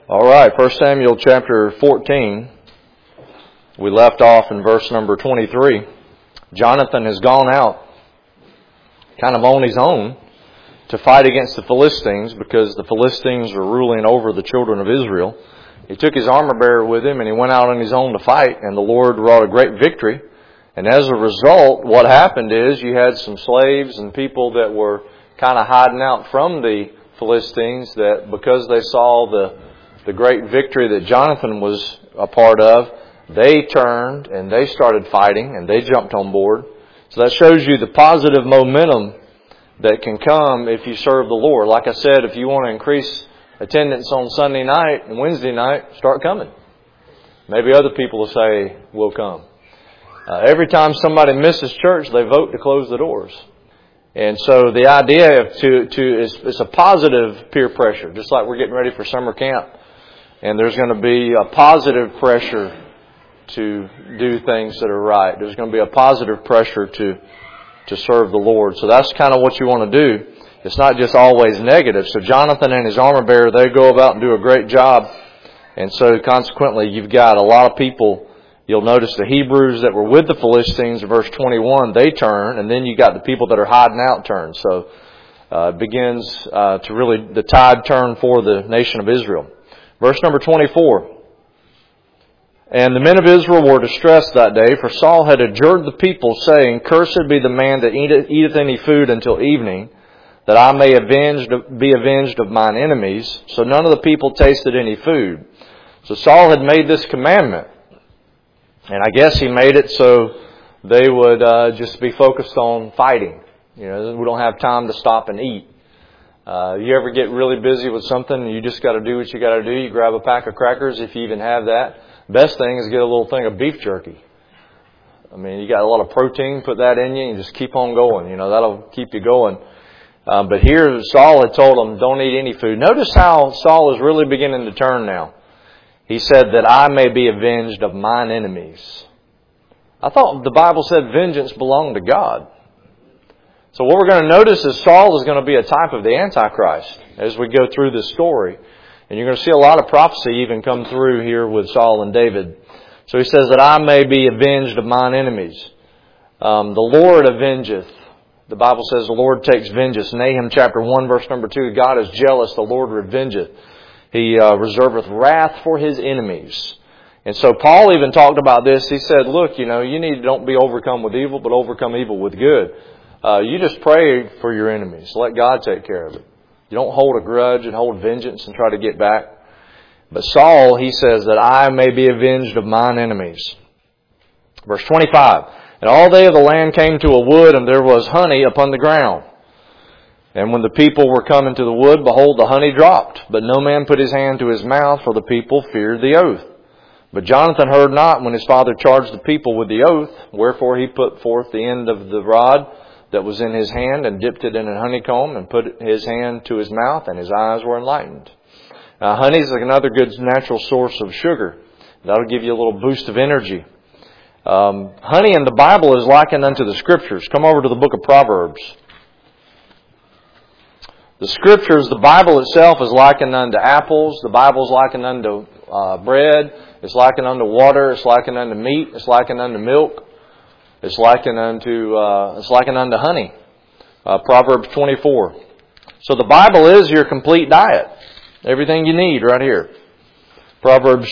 All right, 1 Samuel chapter 14. We left off in verse number 23. Jonathan has gone out kind of on his own to fight against the Philistines because the Philistines were ruling over the children of Israel. He took his armor bearer with him and he went out on his own to fight, and the Lord wrought a great victory. And as a result, what happened is you had some slaves and people that were kind of hiding out from the Philistines, that because they saw the great victory that Jonathan was a part of, they turned and they started fighting and they jumped on board. So that shows you the positive momentum that can come if you serve the Lord. Like I said, if you want to increase attendance on Sunday night and Wednesday night, start coming. Maybe other people will say, we'll come. Every time somebody misses church, they vote to close the doors. And so the idea is a positive peer pressure, just like we're getting ready for summer camp. And there's going to be a positive pressure to do things that are right. There's going to be a positive pressure to serve the Lord. So that's kind of what you want to do. It's not just always negative. So Jonathan and his armor bearer, they go about and do a great job. And so consequently, you've got a lot of people. You'll notice the Hebrews that were with the Philistines, verse 21, they turn. And then you got the people that are hiding out turn. So it begins to really, the tide turn for the nation of Israel. Verse number 24. And the men of Israel were distressed that day, for Saul had adjured the people, saying, Cursed be the man that eateth any food until evening, that I may be avenged of mine enemies. So none of the people tasted any food. So Saul had made this commandment. And I guess he made it so they would just be focused on fighting. You know, we don't have time to stop and eat. You ever get really busy with something and you just got to do what you got to do? You grab a pack of crackers if you even have that. Best thing is get a little thing of beef jerky. I mean, you got a lot of protein, put that in you and just keep on going. You know, that'll keep you going. But here Saul had told them, don't eat any food. Notice how Saul is really beginning to turn now. He said that I may be avenged of mine enemies. I thought the Bible said vengeance belonged to God. So what we're going to notice is Saul is going to be a type of the Antichrist as we go through this story. And you're going to see a lot of prophecy even come through here with Saul and David. So he says that I may be avenged of mine enemies. The Lord avengeth. The Bible says the Lord takes vengeance. Nahum chapter 1 verse number 2. God is jealous, the Lord revengeth. He reserveth wrath for His enemies. And so Paul even talked about this. He said, look, you know, you need to don't be overcome with evil, but overcome evil with good. You just pray for your enemies. Let God take care of it. You don't hold a grudge and hold vengeance and try to get back. But Saul, he says that I may be avenged of mine enemies. Verse 25. And all they of the land came to a wood, and there was honey upon the ground. And when the people were come into the wood, behold, the honey dropped. But no man put his hand to his mouth, for the people feared the oath. But Jonathan heard not when his father charged the people with the oath. Wherefore he put forth the end of the rod that was in his hand, and dipped it in a honeycomb, and put his hand to his mouth, and his eyes were enlightened. Honey is another good natural source of sugar. That'll give you a little boost of energy. Honey in the Bible is likened unto the Scriptures. Come over to the book of Proverbs. The Scriptures, the Bible itself is likened unto apples. The Bible is likened unto bread. It's likened unto water. It's likened unto meat. It's likened unto milk. It's likened unto honey. Proverbs 24. So the Bible is your complete diet. Everything you need right here. Proverbs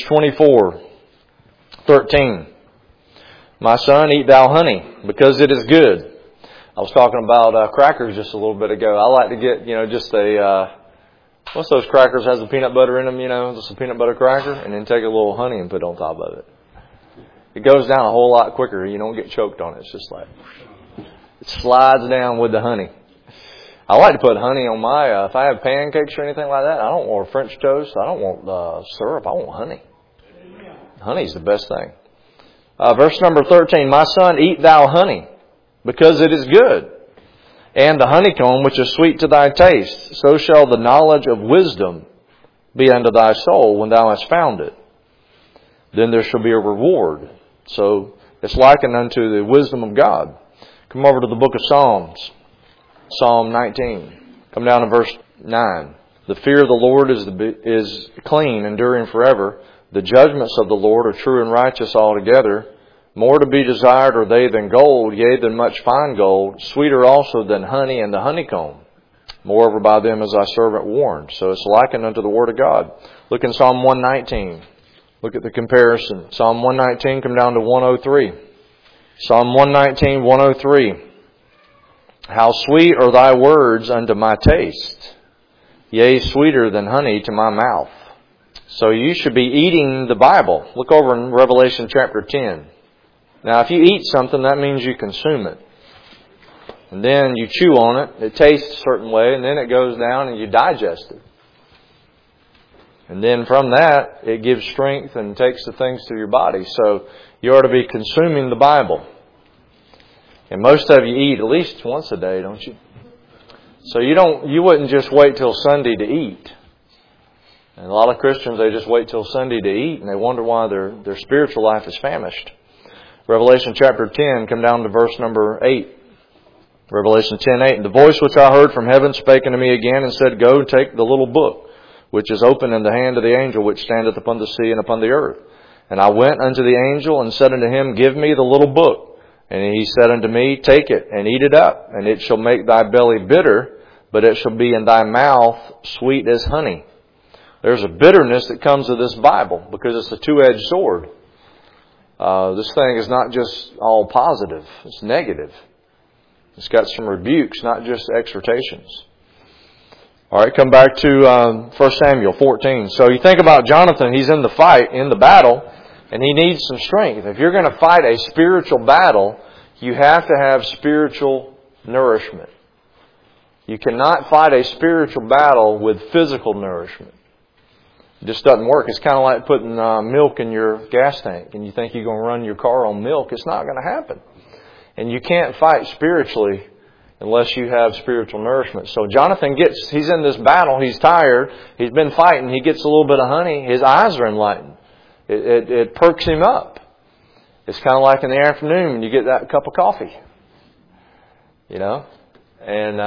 24:13. My son, eat thou honey, because it is good. I was talking about crackers just a little bit ago. I like to get, just what's those crackers has the peanut butter in them, just a peanut butter cracker, and then take a little honey and put it on top of it. It goes down a whole lot quicker. You don't get choked on it. It's just like, it slides down with the honey. I like to put honey on my, if I have pancakes or anything like that, I don't want French toast. I don't want syrup. I want honey. Honey's the best thing. Verse number 13, my son, eat thou honey, because it is good. And the honeycomb, which is sweet to thy taste, so shall the knowledge of wisdom be unto thy soul when thou hast found it. Then there shall be a reward. So it's likened unto the wisdom of God. Come over to the book of Psalms. Psalm 19. Come down to verse 9. The fear of the Lord is clean, enduring forever. The judgments of the Lord are true and righteous altogether. More to be desired are they than gold, yea, than much fine gold, sweeter also than honey and the honeycomb. Moreover, by them is thy servant warned. So it's likened unto the Word of God. Look in Psalm 119. Look at the comparison. Psalm 119, come down to 103. Psalm 119, 103. How sweet are thy words unto my taste, yea, sweeter than honey to my mouth. So you should be eating the Bible. Look over in Revelation chapter 10. Now, if you eat something, that means you consume it. And then you chew on it. It tastes a certain way, and then it goes down and you digest it. And then from that, it gives strength and takes the things to your body. So you ought to be consuming the Bible. And most of you eat at least once a day, don't you? So you wouldn't just wait till Sunday to eat. And a lot of Christians, they just wait till Sunday to eat, and they wonder why their spiritual life is famished. Revelation chapter 10, come down to verse number 8. Revelation 10:8. And the voice which I heard from heaven spake unto me again, and said, Go, take the little book, which is open in the hand of the angel which standeth upon the sea and upon the earth. And I went unto the angel, and said unto him, Give me the little book. And he said unto me, Take it, and eat it up, and it shall make thy belly bitter, but it shall be in thy mouth sweet as honey. There's a bitterness that comes with this Bible, because it's a two-edged sword. This thing is not just all positive. It's negative. It's got some rebukes, not just exhortations. All right, come back to 1 Samuel 14. So you think about Jonathan. He's in the fight, in the battle, and he needs some strength. If you're going to fight a spiritual battle, you have to have spiritual nourishment. You cannot fight a spiritual battle with physical nourishment. It just doesn't work. It's kind of like putting milk in your gas tank and you think you're going to run your car on milk. It's not going to happen. And you can't fight spiritually unless you have spiritual nourishment. So Jonathan he's in this battle. He's tired. He's been fighting. He gets a little bit of honey. His eyes are enlightened. It perks him up. It's kind of like in the afternoon when you get that cup of coffee. You know? And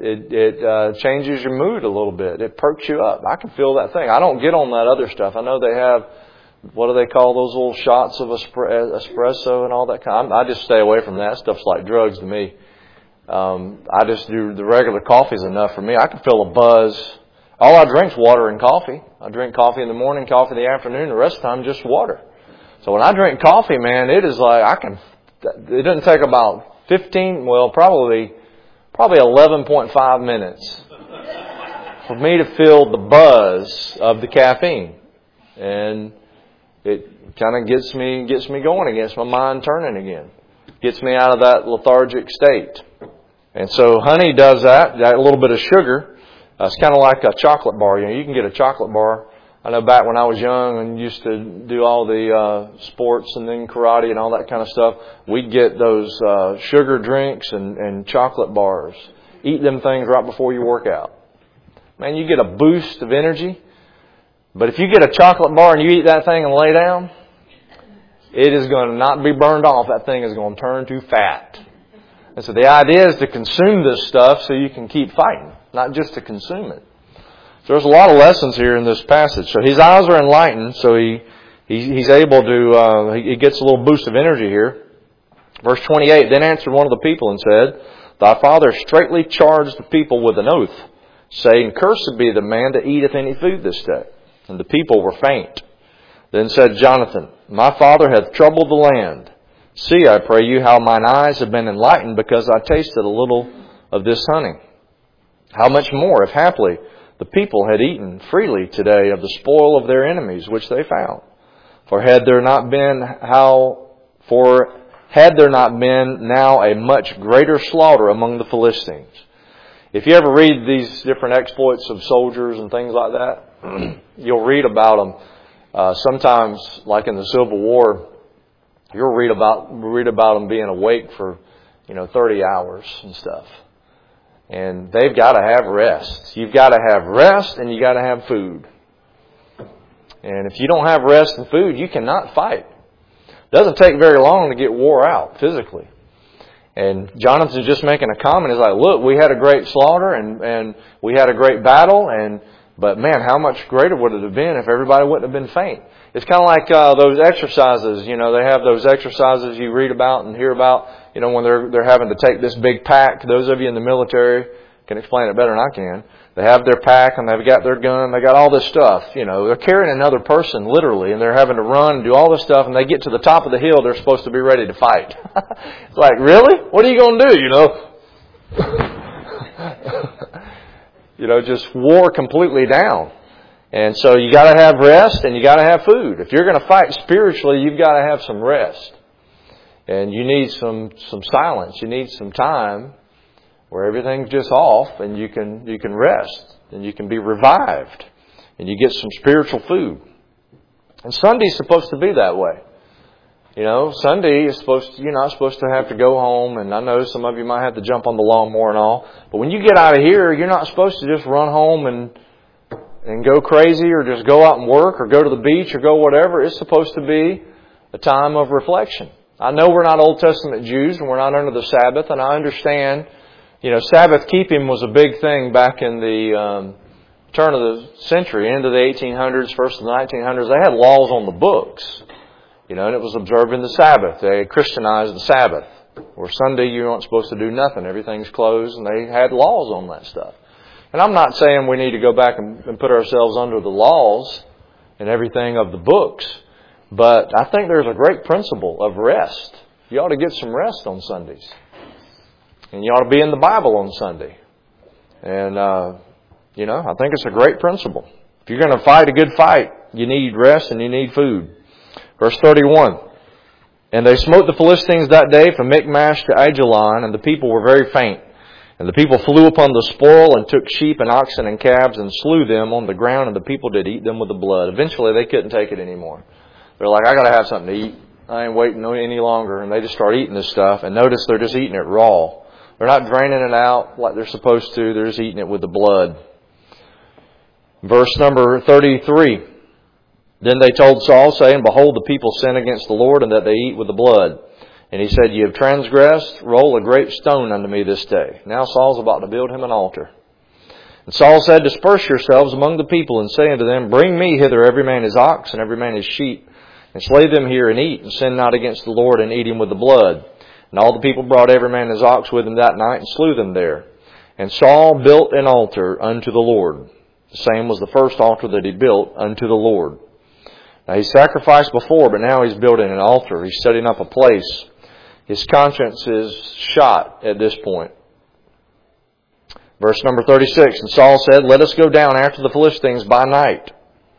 it changes your mood a little bit. It perks you up. I can feel that thing. I don't get on that other stuff. I know they have, what do they call those little shots of espresso and all that kind. I just stay away from that. Stuff's like drugs to me. I just do the regular coffee's enough for me. I can feel a buzz. All I drink's water and coffee. I drink coffee in the morning, coffee in the afternoon. The rest of the time, just water. So when I drink coffee, man, it is like it doesn't take about probably 11.5 minutes for me to feel the buzz of the caffeine. And it kind of gets me going again. Gets my mind turning again. Gets me out of that lethargic state. And so honey does that a little bit of sugar. It's kind of like a chocolate bar. You can get a chocolate bar. I know back when I was young and used to do all the sports and then karate and all that kind of stuff, we'd get those sugar drinks and chocolate bars. Eat them things right before you work out. Man, you get a boost of energy. But if you get a chocolate bar and you eat that thing and lay down, it is going to not be burned off. That thing is going to turn to fat. And so the idea is to consume this stuff so you can keep fighting, not just to consume it. So there's a lot of lessons here in this passage. So his eyes are enlightened, so he's able to, he gets a little boost of energy here. Verse 28, Then answered one of the people and said, Thy father straitly charged the people with an oath, saying, Cursed be the man that eateth any food this day. And the people were faint. Then said Jonathan, My father hath troubled the land. See, I pray you, how mine eyes have been enlightened, because I tasted a little of this honey. How much more, if haply the people had eaten freely today of the spoil of their enemies, which they found? For had there not been now a much greater slaughter among the Philistines? If you ever read these different exploits of soldiers and things like that, you'll read about them. Sometimes, like in the Civil War, you'll read about them being awake for 30 hours and stuff. And they've got to have rest. You've got to have rest and you got to have food. And if you don't have rest and food, you cannot fight. It doesn't take very long to get wore out physically. And Jonathan's just making a comment. He's like, look, we had a great slaughter and we had a great battle and But man, how much greater would it have been if everybody wouldn't have been faint? It's kind of like those exercises. They have those exercises you read about and hear about. When they're having to take this big pack. Those of you in the military can explain it better than I can. They have their pack and they've got their gun. They got all this stuff. They're carrying another person literally, and they're having to run and do all this stuff. And they get to the top of the hill. They're supposed to be ready to fight. It's like, really? What are you going to do? Just wore completely down. And so you got to have rest and you got to have food. If you're going to fight spiritually, you've got to have some rest. And you need some silence. You need some time where everything's just off and you can rest and you can be revived and you get some spiritual food. And Sunday's supposed to be that way. Sunday is you're not supposed to have to go home, and I know some of you might have to jump on the lawnmower and all. But when you get out of here, you're not supposed to just run home and go crazy or just go out and work or go to the beach or go whatever. It's supposed to be a time of reflection. I know we're not Old Testament Jews and we're not under the Sabbath, and I understand, Sabbath keeping was a big thing back in the turn of the century, into the 1800s, first of the 1900s. They had laws on the books. And it was observing the Sabbath. They Christianized the Sabbath. Or Sunday, you weren't supposed to do nothing. Everything's closed, and they had laws on that stuff. And I'm not saying we need to go back and put ourselves under the laws and everything of the books. But I think there's a great principle of rest. You ought to get some rest on Sundays. And you ought to be in the Bible on Sunday. And, I think it's a great principle. If you're going to fight a good fight, you need rest and you need food. Verse 31, and they smote the Philistines that day from Michmash to Aijalon, and the people were very faint. And the people flew upon the spoil and took sheep and oxen and calves and slew them on the ground, and the people did eat them with the blood. Eventually they couldn't take it anymore. They're like, I got to have something to eat. I ain't waiting any longer. And they just start eating this stuff. And notice they're just eating it raw. They're not draining it out like they're supposed to. They're just eating it with the blood. Verse number 33. Then they told Saul, saying, Behold, the people sin against the Lord, and that they eat with the blood. And he said, Ye have transgressed, roll a great stone unto me this day. Now Saul's about to build him an altar. And Saul said, Disperse yourselves among the people, and say unto them, Bring me hither every man his ox, and every man his sheep, and slay them here, and eat, and sin not against the Lord, and eat him with the blood. And all the people brought every man his ox with him that night, and slew them there. And Saul built an altar unto the Lord. The same was the first altar that he built unto the Lord. Now he sacrificed before, but now he's building an altar. He's setting up a place. His conscience is shot at this point. Verse number 36, and Saul said, Let us go down after the Philistines by night,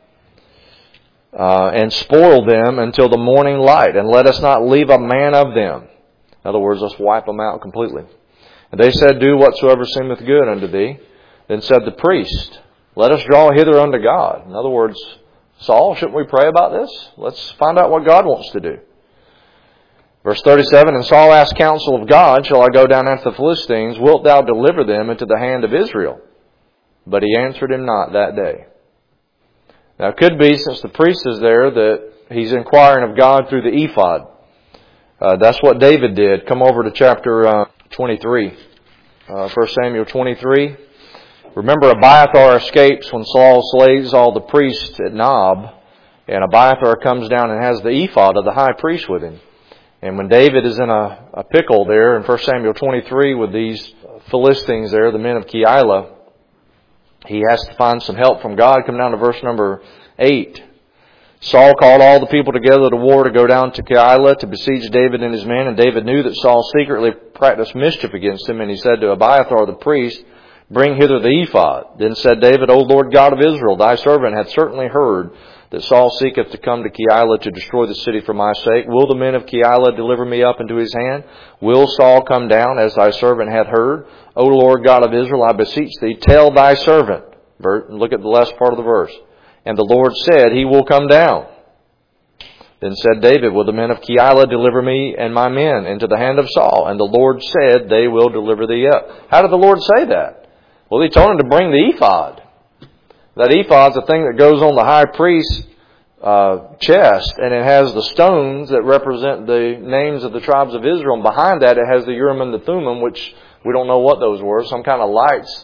and spoil them until the morning light, and let us not leave a man of them. In other words, let's wipe them out completely. And they said, Do whatsoever seemeth good unto thee. Then said the priest, Let us draw hither unto God. In other words, Saul, shouldn't we pray about this? Let's find out what God wants to do. Verse 37, And Saul asked counsel of God, Shall I go down after the Philistines? Wilt thou deliver them into the hand of Israel? But he answered him not that day. Now it could be, since the priest is there, that he's inquiring of God through the ephod. That's what David did. Come over to chapter 23. 1 Samuel 23. Remember, Abiathar escapes when Saul slays all the priests at Nob. And Abiathar comes down and has the ephod of the high priest with him. And when David is in a pickle there in 1 Samuel 23 with these Philistines there, the men of Keilah, he has to find some help from God. Come down to verse number 8. Saul called all the people together to war to go down to Keilah to besiege David and his men. And David knew that Saul secretly practiced mischief against him. And he said to Abiathar the priest, Bring hither the ephod. Then said David, O Lord God of Israel, thy servant hath certainly heard that Saul seeketh to come to Keilah to destroy the city for my sake. Will the men of Keilah deliver me up into his hand? Will Saul come down as thy servant hath heard? O Lord God of Israel, I beseech thee, tell thy servant. Look at the last part of the verse. And the Lord said, He will come down. Then said David, Will the men of Keilah deliver me and my men into the hand of Saul? And the Lord said, They will deliver thee up. How did the Lord say that? Well, he told him to bring the ephod. That ephod's the thing that goes on the high priest's chest, and it has the stones that represent the names of the tribes of Israel. And behind that, it has the Urim and the Thummim, which we don't know what those were, some kind of lights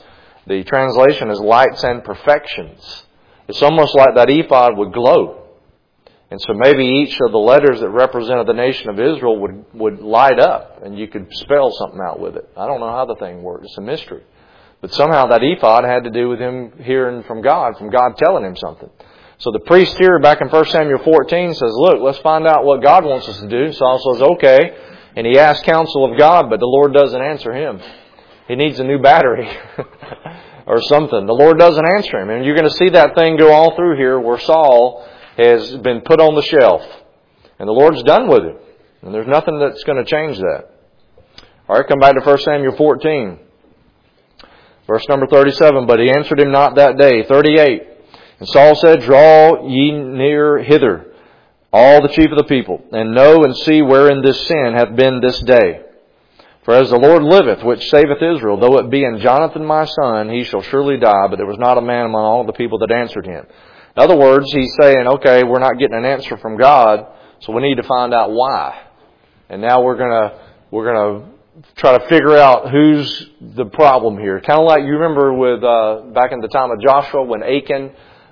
The translation is lights and perfections. It's almost like that ephod would glow. And so maybe each of the letters that represented the nation of Israel would light up, and you could spell something out with it. I don't know how the thing worked. It's a mystery. But somehow that ephod had to do with him hearing from God telling him something. So the priest here back in 1 Samuel 14 says, look, let's find out what God wants us to do. Saul says, okay. And he asks counsel of God, but the Lord doesn't answer him. He needs a new battery or something. The Lord doesn't answer him. And you're going to see that thing go all through here where Saul has been put on the shelf. And the Lord's done with it. And there's nothing that's going to change that. All right, come back to 1 Samuel 14. Verse number 37, but he answered him not that day. 38, and Saul said, draw ye near hither, all the chief of the people, and know and see wherein this sin hath been this day. For as the Lord liveth, which saveth Israel, though it be in Jonathan my son, he shall surely die. But there was not a man among all the people that answered him. In other words, he's saying, okay, we're not getting an answer from God, so we need to find out why. And now we're gonna try to figure out who's the problem here. Kind of like you remember with back in the time of Joshua when Achan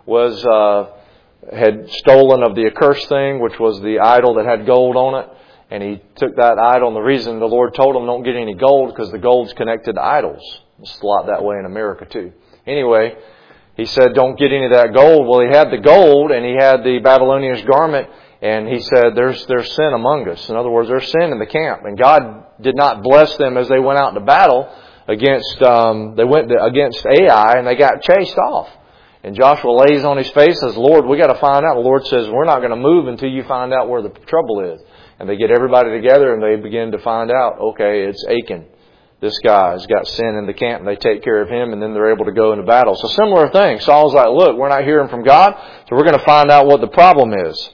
had stolen of the accursed thing, which was the idol that had gold on it. And he took that idol, and the reason the Lord told him don't get any gold because the gold's connected to idols. It's a lot that way in America too. Anyway, he said don't get any of that gold. Well, he had the gold and he had the Babylonian garment, and he said there's sin among us. In other words, there's sin in the camp. And God did not bless them as they went out into battle against Ai, and they got chased off. And Joshua lays on his face and says, Lord, we got to find out. The Lord says, we're not going to move until you find out where the trouble is. And they get everybody together and they begin to find out, okay, it's Achan. This guy's got sin in the camp, and they take care of him, and then they're able to go into battle. So similar thing. Saul's like, look, we're not hearing from God, so we're going to find out what the problem is.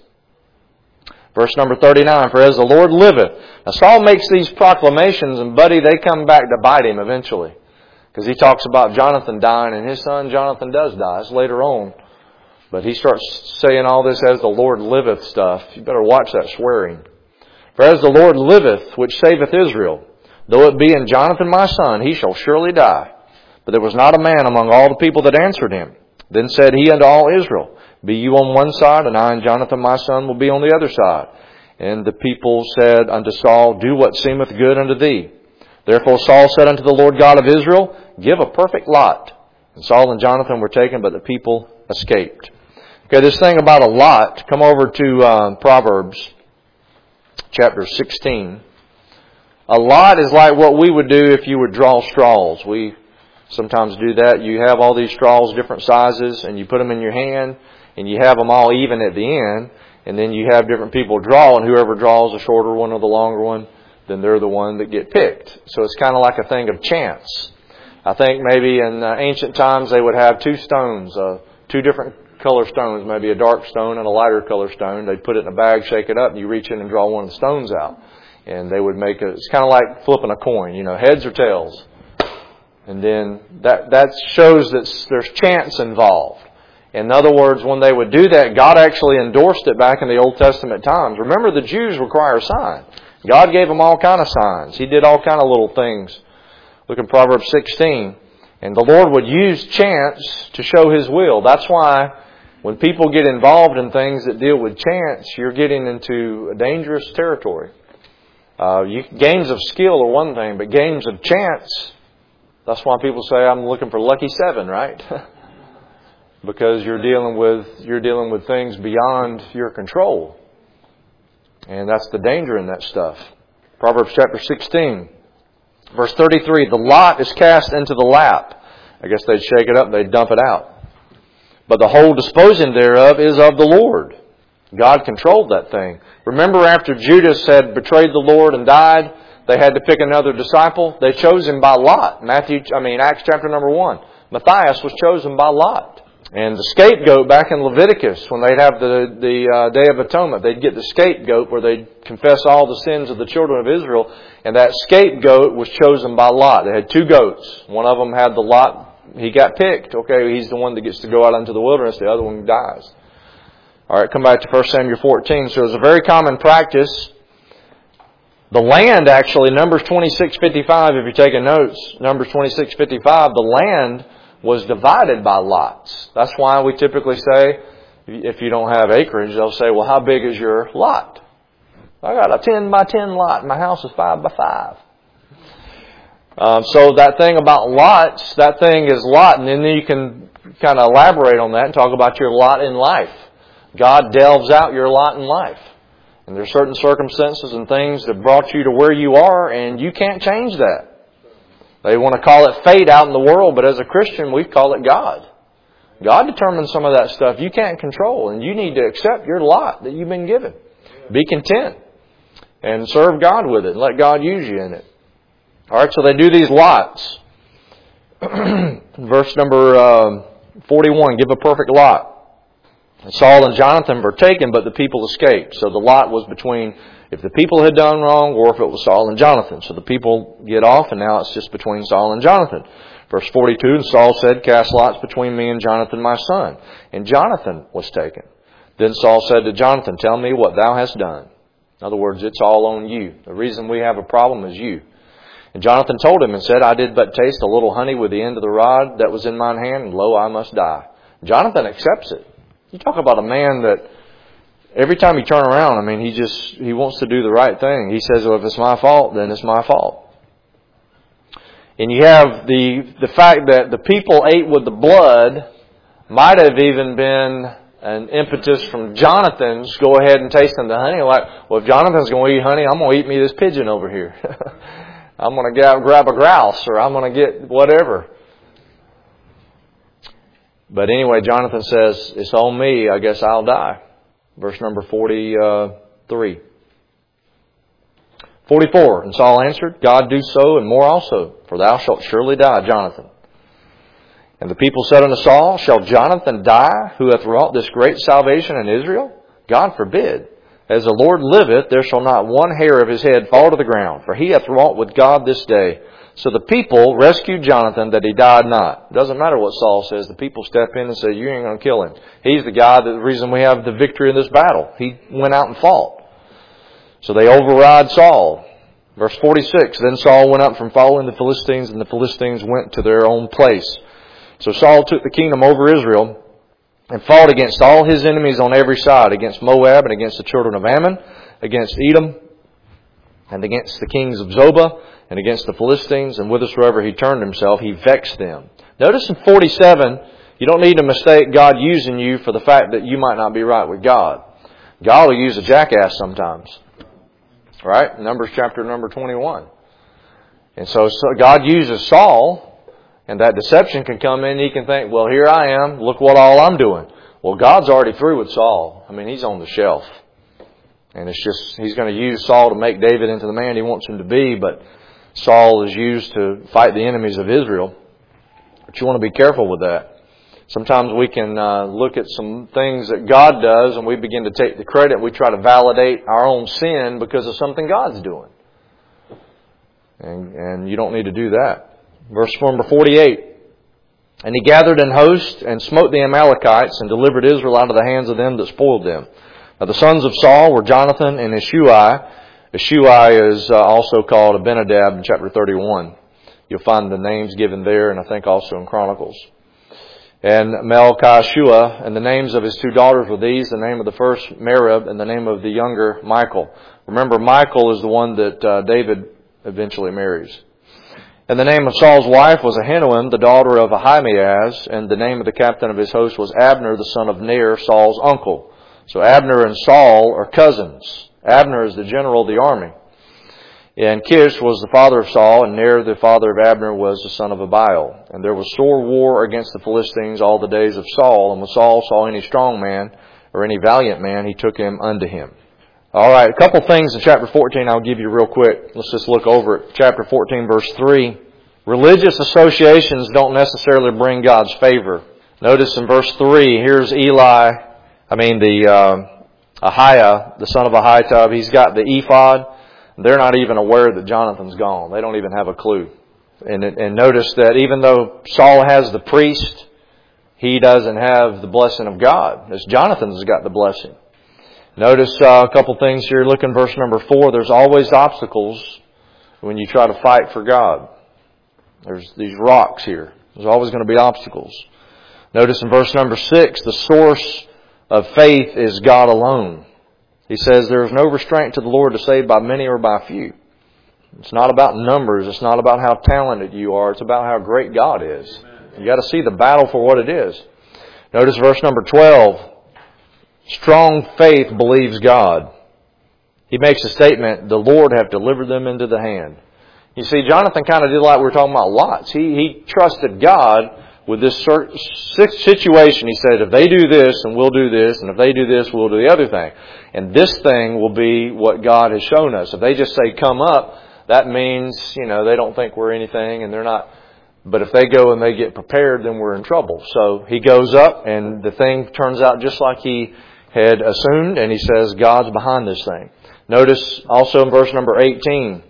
Verse number 39, for as the Lord liveth. Now Saul makes these proclamations, and buddy, they come back to bite him eventually. Because he talks about Jonathan dying, and his son Jonathan does die. It's later on. But he starts saying all this as the Lord liveth stuff. You better watch that swearing. For as the Lord liveth, which saveth Israel, though it be in Jonathan my son, he shall surely die. But there was not a man among all the people that answered him. Then said he unto all Israel, be you on one side, and I and Jonathan my son will be on the other side. And the people said unto Saul, do what seemeth good unto thee. Therefore Saul said unto the Lord God of Israel, give a perfect lot. And Saul and Jonathan were taken, but the people escaped. Okay, this thing about a lot, come over to Proverbs chapter 16. A lot is like what we would do if you would draw straws. We sometimes do that. You have all these straws, different sizes, and you put them in your hand, and you have them all even at the end, and then you have different people draw, and whoever draws the shorter one or the longer one, then they're the one that get picked. So it's kind of like a thing of chance. I think maybe in ancient times they would have two stones, two different color stones, maybe a dark stone and a lighter color stone. They'd put it in a bag, shake it up, and you reach in and draw one of the stones out. And they would make it's kind of like flipping a coin, heads or tails. And then that shows that there's chance involved. In other words, when they would do that, God actually endorsed it back in the Old Testament times. Remember, the Jews require a sign. God gave them all kind of signs. He did all kind of little things. Look in Proverbs 16. And the Lord would use chance to show His will. That's why when people get involved in things that deal with chance, you're getting into a dangerous territory. Games of skill are one thing, but games of chance, that's why people say, I'm looking for lucky 7, right? Because you're dealing with things beyond your control. And that's the danger in that stuff. Proverbs chapter 16, verse 33, the lot is cast into the lap. I guess they'd shake it up and they'd dump it out. But the whole disposing thereof is of the Lord. God controlled that thing. Remember after Judas had betrayed the Lord and died, they had to pick another disciple. They chose him by lot. Acts chapter number 1. Matthias was chosen by lot. And the scapegoat back in Leviticus, when they'd have the Day of Atonement, they'd get the scapegoat where they'd confess all the sins of the children of Israel. And that scapegoat was chosen by lot. They had 2 goats. One of them had the lot. He got picked. Okay, he's the one that gets to go out into the wilderness. The other one dies. All right, come back to 1 Samuel 14. So it was a very common practice. The land, actually, Numbers 26:55, if you're taking notes, Numbers 26:55, the land was divided by lots. That's why we typically say, if you don't have acreage, they'll say, well, how big is your lot? I got a 10 by 10 lot. My house is 5 by 5. So that thing about lots, that thing is lot. And then you can kind of elaborate on that and talk about your lot in life. God delves out your lot in life. And there's certain circumstances and things that brought you to where you are, and you can't change that. They want to call it fate out in the world, but as a Christian, we call it God. God determines some of that stuff you can't control, and you need to accept your lot that you've been given. Be content and serve God with it and let God use you in it. All right, so they do these lots. Verse number 41, give a perfect lot. Saul and Jonathan were taken, but the people escaped. So the lot was between if the people had done wrong or if it was Saul and Jonathan. So the people get off, and now it's just between Saul and Jonathan. Verse 42, and Saul said, cast lots between me and Jonathan my son. And Jonathan was taken. Then Saul said to Jonathan, tell me what thou hast done. In other words, it's all on you. The reason we have a problem is you. And Jonathan told him and said, I did but taste a little honey with the end of the rod that was in mine hand, and lo, I must die. Jonathan accepts it. You talk about a man that every time you turn around, I mean, he wants to do the right thing. He says, well, if it's my fault, then it's my fault. And you have the fact that the people ate with the blood might have even been an impetus from Jonathan's go ahead and tasting the honey. Like, well, if Jonathan's going to eat honey, I'm going to eat me this pigeon over here. I'm going to grab a grouse, or I'm going to get whatever. But anyway, Jonathan says, it's on me, I guess I'll die. Verse number 43. 44, and Saul answered, God do so and more also, for thou shalt surely die, Jonathan. And the people said unto Saul, shall Jonathan die, who hath wrought this great salvation in Israel? God forbid. As the Lord liveth, there shall not one hair of his head fall to the ground, for he hath wrought with God this day. So the people rescued Jonathan that he died not. It doesn't matter what Saul says. The people step in and say, you ain't going to kill him. He's the guy, the reason we have the victory in this battle. He went out and fought. So they override Saul. Verse 46, then Saul went up from following the Philistines, and the Philistines went to their own place. So Saul took the kingdom over Israel and fought against all his enemies on every side, against Moab and against the children of Ammon, against Edom and against the kings of Zobah, and against the Philistines, and whithersoever he turned himself, he vexed them. Notice in 47, you don't need to mistake God using you for the fact that you might not be right with God. God will use a jackass sometimes. Right? Numbers chapter number 21. And so God uses Saul, and that deception can come in. He can think, well, here I am. Look what all I'm doing. Well, God's already through with Saul. I mean, he's on the shelf. And it's just, he's going to use Saul to make David into the man he wants him to be, but Saul is used to fight the enemies of Israel. But you want to be careful with that. Sometimes we can look at some things that God does and we begin to take the credit. We try to validate our own sin because of something God's doing. And you don't need to do that. Verse number 48. And he gathered an host and smote the Amalekites and delivered Israel out of the hands of them that spoiled them. Now the sons of Saul were Jonathan and Ishui. Ishui is also called Abinadab in chapter 31. You'll find the names given there, and I think also in Chronicles. And Melchishua, and the names of his two daughters were these, the name of the first Merib, and the name of the younger Michal. Remember, Michal is the one that David eventually marries. And the name of Saul's wife was Ahinoam, the daughter of Ahimaaz, and the name of the captain of his host was Abner, the son of Ner, Saul's uncle. So Abner and Saul are cousins. Abner is the general of the army. And Kish was the father of Saul, and Ner, the father of Abner, was the son of Abiel. And there was sore war against the Philistines all the days of Saul. And when Saul saw any strong man or any valiant man, he took him unto him. All right, a couple things in chapter 14 I'll give you real quick. Let's just look over it. Chapter 14, verse 3. Religious associations don't necessarily bring God's favor. Notice in verse 3, here's Ahiah, the son of Ahitub. He's got the ephod. They're not even aware that Jonathan's gone. They don't even have a clue. And notice that even though Saul has the priest, he doesn't have the blessing of God. It's Jonathan's got the blessing. Notice a couple things here. Look in verse number 4. There's always obstacles when you try to fight for God. There's these rocks here. There's always going to be obstacles. Notice in verse number 6, the source of faith is God alone. He says there is no restraint to the Lord to save by many or by few. It's not about numbers. It's not about how talented you are. It's about how great God is. You got to see the battle for what it is. Notice verse number 12. Strong faith believes God. He makes a statement, the Lord hath delivered them into the hand. You see, Jonathan kind of did like we were talking about lots. He trusted God with this situation. He said, if they do this, then we'll do this. And if they do this, we'll do the other thing. And this thing will be what God has shown us. If they just say, come up, that means, they don't think we're anything and they're not. But if they go and they get prepared, then we're in trouble. So he goes up and the thing turns out just like he had assumed. And he says, God's behind this thing. Notice also in verse number 18,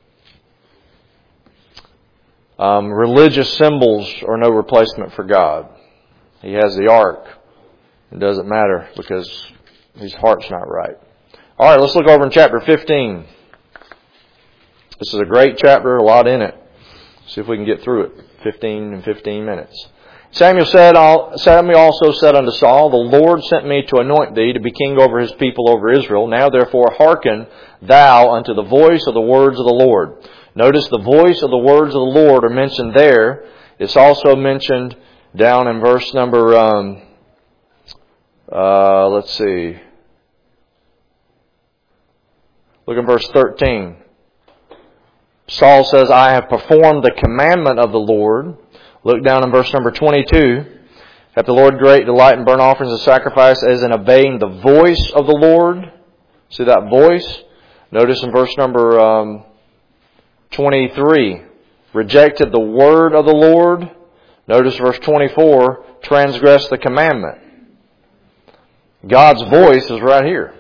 religious symbols are no replacement for God. He has the ark. It doesn't matter because his heart's not right. All right, let's look over in chapter 15. This is a great chapter, a lot in it. See if we can get through it. 15 minutes. Samuel also said unto Saul, the Lord sent me to anoint thee to be king over his people over Israel. Now therefore hearken thou unto the voice of the words of the Lord. Notice the voice of the words of the Lord are mentioned there. It's also mentioned down in verse number, let's see. Look at verse 13. Saul says, I have performed the commandment of the Lord. Look down in verse number 22. Hath the Lord great delight in burnt offerings and sacrifice as in obeying the voice of the Lord? See that voice? Notice in verse number 23. Rejected the word of the Lord. Notice verse 24. Transgressed the commandment. God's voice is right here.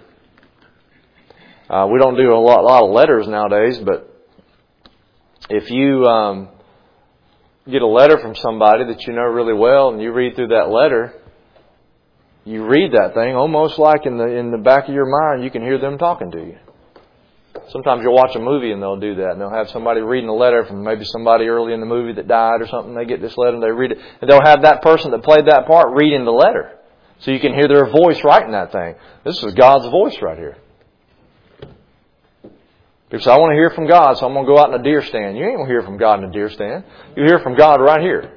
We don't do a lot of letters nowadays, but if you get a letter from somebody that you know really well and you read through that letter, you read that thing almost like in the back of your mind you can hear them talking to you. Sometimes you'll watch a movie and they'll do that. And they'll have somebody reading a letter from maybe somebody early in the movie that died or something. They get this letter and they read it. And they'll have that person that played that part reading the letter. So you can hear their voice writing that thing. This is God's voice right here. People say, I want to hear from God, so I'm going to go out in a deer stand. You ain't going to hear from God in a deer stand. You hear from God right here.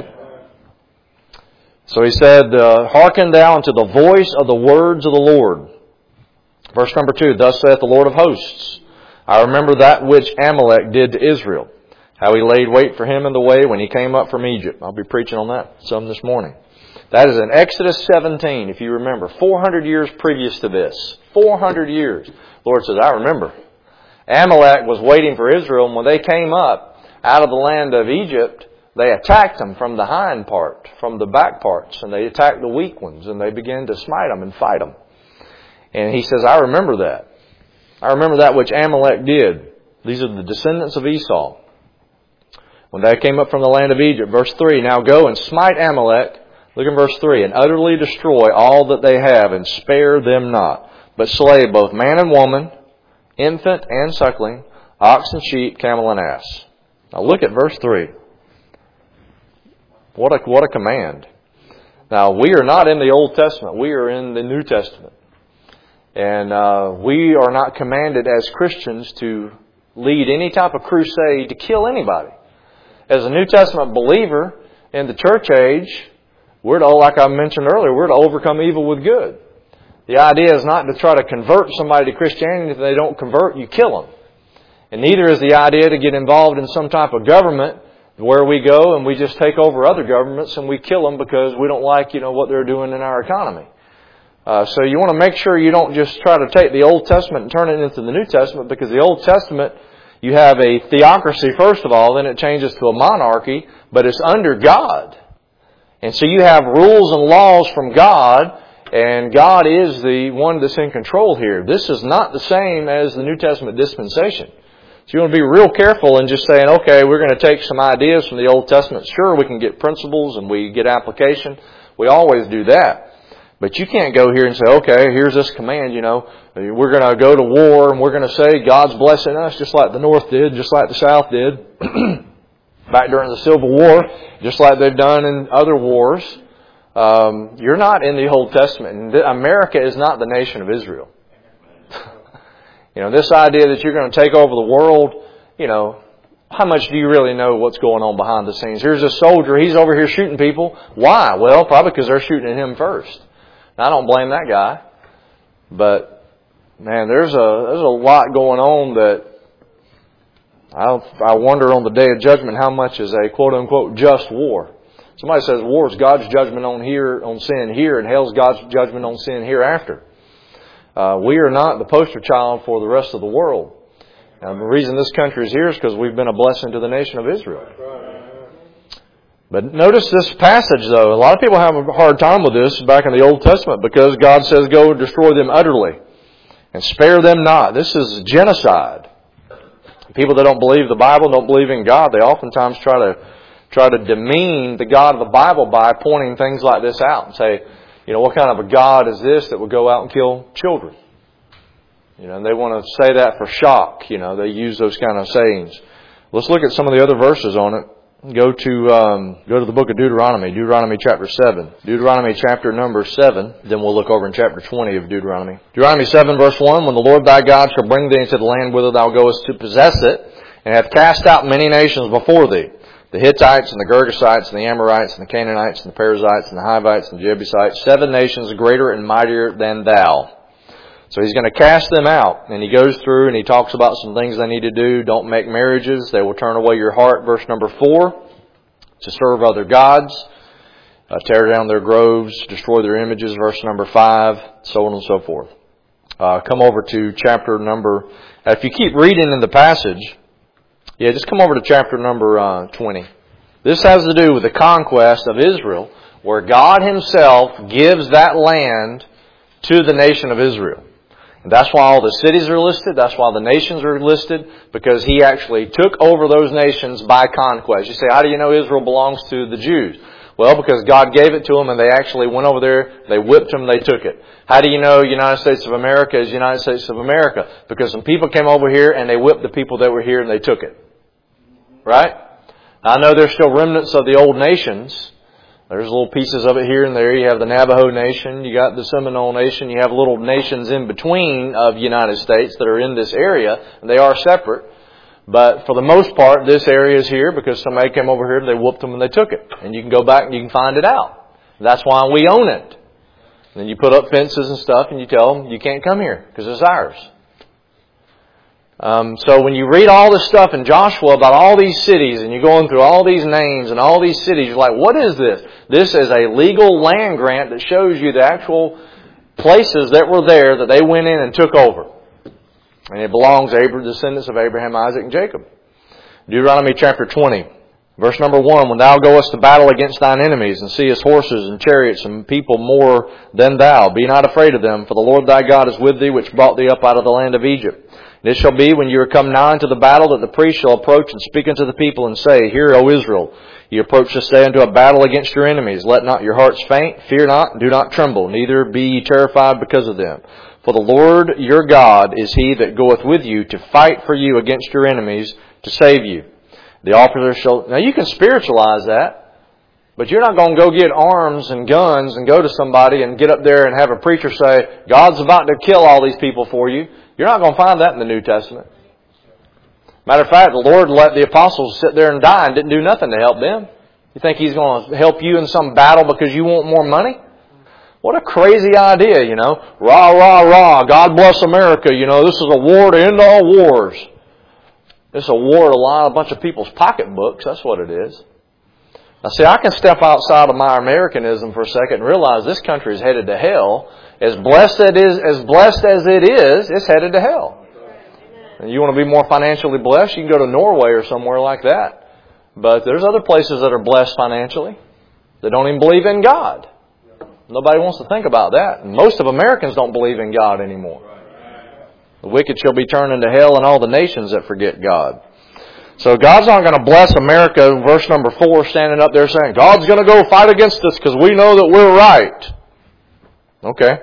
So he said, hearken thou unto the voice of the words of the Lord. Verse number 2, thus saith the Lord of hosts, I remember that which Amalek did to Israel, how he laid wait for him in the way when he came up from Egypt. I'll be preaching on that some this morning. That is in Exodus 17, if you remember, 400 years previous to this. 400 years. The Lord says, I remember. Amalek was waiting for Israel, and when they came up out of the land of Egypt, they attacked them from the hind part, from the back parts, and they attacked the weak ones, and they began to smite them and fight them. And he says, I remember that. I remember that which Amalek did. These are the descendants of Esau. When they came up from the land of Egypt, verse 3, now go and smite Amalek, look in verse 3, and utterly destroy all that they have, and spare them not, but slay both man and woman, infant and suckling, ox and sheep, camel and ass. Now look at verse 3. What a command. Now we are not in the Old Testament. We are in the New Testament. And we are not commanded as Christians to lead any type of crusade to kill anybody. As a New Testament believer in the church age, we're to, like I mentioned earlier, we're to overcome evil with good. The idea is not to try to convert somebody to Christianity. If they don't convert, you kill them. And neither is the idea to get involved in some type of government where we go and we just take over other governments and we kill them because we don't like, what they're doing in our economy. So you want to make sure you don't just try to take the Old Testament and turn it into the New Testament, because the Old Testament, you have a theocracy first of all, then it changes to a monarchy, but it's under God. And so you have rules and laws from God, and God is the one that's in control here. This is not the same as the New Testament dispensation. So you want to be real careful in just saying, okay, we're going to take some ideas from the Old Testament. Sure, we can get principles and we get application. We always do that. But you can't go here and say, okay, here's this command, we're going to go to war and we're going to say God's blessing us just like the North did, just like the South did. back during the Civil War, just like they've done in other wars. You're not in the Old Testament. America is not the nation of Israel. This idea that you're going to take over the world, how much do you really know what's going on behind the scenes? Here's a soldier. He's over here shooting people. Why? Well, probably because they're shooting at him first. Now, I don't blame that guy. But, man, there's a lot going on that I wonder on the day of judgment how much is a quote-unquote just war. Somebody says war is God's judgment on sin here, and hell's God's judgment on sin hereafter. We are not the poster child for the rest of the world. And the reason this country is here is because we've been a blessing to the nation of Israel. But notice this passage, though. A lot of people have a hard time with this back in the Old Testament because God says, go destroy them utterly and spare them not. This is genocide. People that don't believe the Bible, don't believe in God, they oftentimes try to demean the God of the Bible by pointing things like this out and say, what kind of a God is this that would go out and kill children? And they want to say that for shock. They use those kind of sayings. Let's look at some of the other verses on it. Go to the book of Deuteronomy chapter 7. Deuteronomy chapter number 7. Then we'll look over in chapter 20 of Deuteronomy. Deuteronomy 7 verse 1. When the Lord thy God shall bring thee into the land whither thou goest to possess it, and hath cast out many nations before thee, the Hittites and the Girgashites and the Amorites and the Canaanites and the Perizzites and the Hivites and the Jebusites, 7 nations greater and mightier than thou. So He's going to cast them out. And He goes through and He talks about some things they need to do. Don't make marriages. They will turn away your heart. Verse number 4. To serve other gods. Tear down their groves. Destroy their images. Verse number 5. So on and so forth. Come over to chapter number... if you keep reading in the passage... just come over to chapter number 20. This has to do with the conquest of Israel, where God Himself gives that land to the nation of Israel. And that's why all the cities are listed. That's why the nations are listed, because He actually took over those nations by conquest. You say, how do you know Israel belongs to the Jews? Well, because God gave it to them and they actually went over there, they whipped them, they took it. How do you know United States of America is United States of America? Because some people came over here and they whipped the people that were here and they took it. Right? I know there's still remnants of the old nations. There's little pieces of it here and there. You have the Navajo Nation. You got the Seminole Nation. You have little nations in between of United States that are in this area. And they are separate. But for the most part, this area is here because somebody came over here, they whooped them and they took it. And you can go back and you can find it out. That's why we own it. And then you put up fences and stuff and you tell them you can't come here because it's ours. So when you read all this stuff in Joshua about all these cities and you're going through all these names and all these cities, you're like, what is this? This is a legal land grant that shows you the actual places that were there that they went in and took over. And it belongs to the descendants of Abraham, Isaac, and Jacob. Deuteronomy chapter 20, verse number 1. When thou goest to battle against thine enemies and seest horses and chariots and people more than thou, be not afraid of them, for the Lord thy God is with thee, which brought thee up out of the land of Egypt. And it shall be, when you are come nigh unto the battle, that the priest shall approach and speak unto the people and say, Hear, O Israel, ye approach this day unto a battle against your enemies. Let not your hearts faint, fear not, and do not tremble, neither be ye terrified because of them. For the Lord your God is He that goeth with you to fight for you against your enemies, to save you. The officer shall... Now you can spiritualize that, but you're not going to go get arms and guns and go to somebody and get up there and have a preacher say, God's about to kill all these people for you. You're not going to find that in the New Testament. Matter of fact, the Lord let the apostles sit there and die and didn't do nothing to help them. You think He's going to help you in some battle because you want more money? What a crazy idea, Rah, rah, rah. God bless America. This is a war to end all wars. This is a war to line a bunch of people's pocketbooks. That's what it is. Now, see, I can step outside of my Americanism for a second and realize this country is headed to hell. As blessed as it is, it's headed to hell. And you want to be more financially blessed, you can go to Norway or somewhere like that. But there's other places that are blessed financially that don't even believe in God. Nobody wants to think about that. And most of Americans don't believe in God anymore. The wicked shall be turned into hell, and all the nations that forget God. So God's not going to bless America, verse number 4, standing up there saying, God's going to go fight against us because we know that we're right. Okay.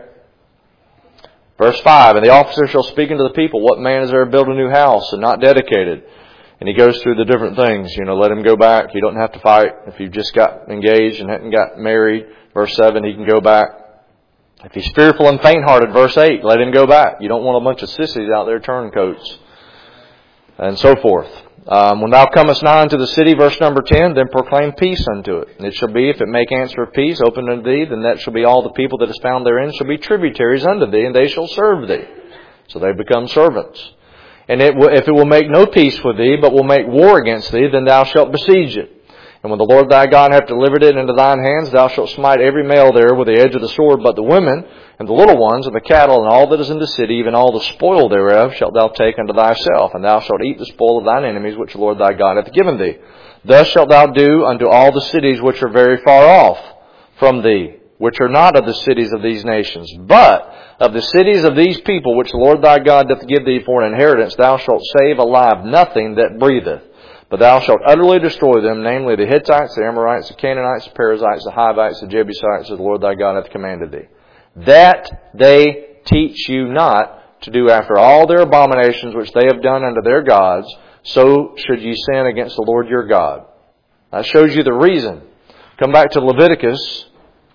Verse 5, And the officer shall speak unto the people, What man is there to build a new house and not dedicated? And he goes through the different things. Let him go back. You don't have to fight. If you've just got engaged and hadn't got married, verse 7, he can go back. If he's fearful and faint-hearted, verse 8, let him go back. You don't want a bunch of sissies out there, turncoats, and so forth. When thou comest nigh unto the city, verse number 10, then proclaim peace unto it. And it shall be, if it make answer of peace, open unto thee, then that shall be all the people that is found therein shall be tributaries unto thee, and they shall serve thee. So they become servants. And if it will make no peace with thee, but will make war against thee, then thou shalt besiege it. And when the Lord thy God hath delivered it into thine hands, thou shalt smite every male there with the edge of the sword, but the women, and the little ones, and the cattle, and all that is in the city, even all the spoil thereof, shalt thou take unto thyself, and thou shalt eat the spoil of thine enemies, which the Lord thy God hath given thee. Thus shalt thou do unto all the cities which are very far off from thee, which are not of the cities of these nations, but of the cities of these people, which the Lord thy God doth give thee for an inheritance, thou shalt save alive nothing that breatheth. But thou shalt utterly destroy them, namely the Hittites, the Amorites, the Canaanites, the Perizzites, the Hivites, the Jebusites, as the Lord thy God hath commanded thee. That they teach you not to do after all their abominations which they have done unto their gods, so should ye sin against the Lord your God. That shows you the reason. Come back to Leviticus,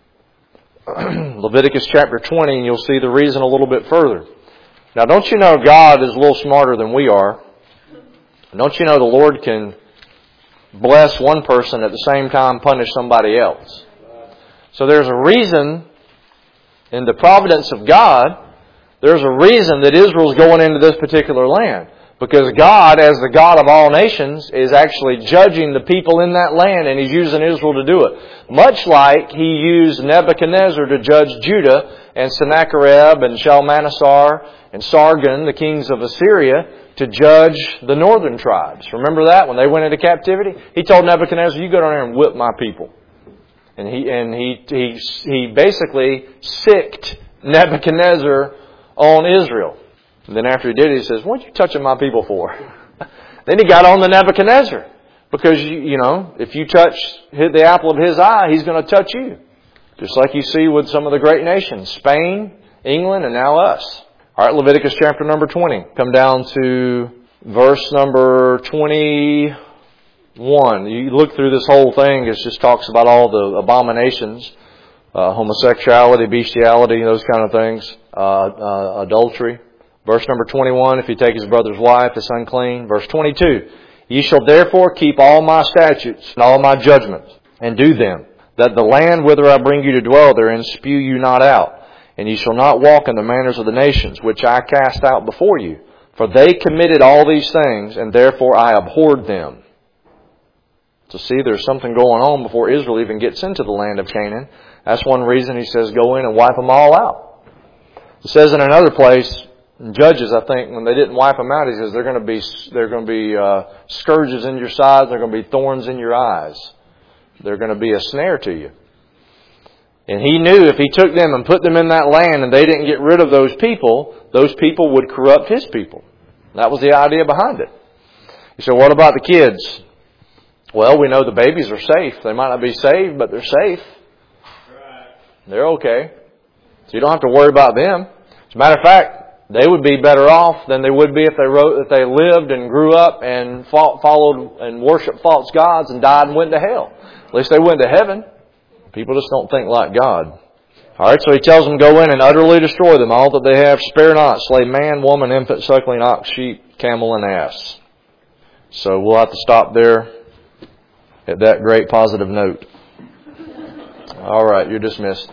Leviticus chapter 20, and you'll see the reason a little bit further. Now, don't you know God is a little smarter than we are? Don't you know the Lord can bless one person at the same time punish somebody else? So there's a reason in the providence of God, there's a reason that Israel's going into this particular land. Because God, as the God of all nations, is actually judging the people in that land, and He's using Israel to do it. Much like He used Nebuchadnezzar to judge Judah, and Sennacherib and Shalmaneser and Sargon, the kings of Assyria, to judge the northern tribes. Remember that? When they went into captivity? He told Nebuchadnezzar, you go down there and whip my people. And he basically sicked Nebuchadnezzar on Israel. And then after he did it, he says, what are you touching my people for? Then he got on to Nebuchadnezzar. Because, if you hit the apple of his eye, he's going to touch you. Just like you see with some of the great nations. Spain, England, and now us. All right, Leviticus chapter number 20. Come down to verse number 21. You look through this whole thing. It just talks about all the abominations. Homosexuality, bestiality, those kind of things. Adultery. Verse number 21, if he take his brother's wife, it's unclean. Verse 22, ye shall therefore keep all my statutes and all my judgments, and do them, that the land whither I bring you to dwell therein spew you not out. And ye shall not walk in the manners of the nations, which I cast out before you. For they committed all these things, and therefore I abhorred them. So see, there's something going on before Israel even gets into the land of Canaan. That's one reason he says go in and wipe them all out. It says in another place, in Judges, I think, when they didn't wipe them out, he says they're going to be scourges in your sides, they're going to be thorns in your eyes. They're going to be a snare to you. And he knew if he took them and put them in that land and they didn't get rid of those people would corrupt his people. That was the idea behind it. You say, what about the kids? Well, we know the babies are safe. They might not be saved, but they're safe. They're okay. So you don't have to worry about them. As a matter of fact, they would be better off than they would be if they lived and grew up and followed and worshipped false gods and died and went to hell. At least they went to heaven. People just don't think like God. All right, so he tells them, go in and utterly destroy them. All that they have, spare not. Slay man, woman, infant, suckling, ox, sheep, camel, and ass. So we'll have to stop there at that great positive note. All right, you're dismissed.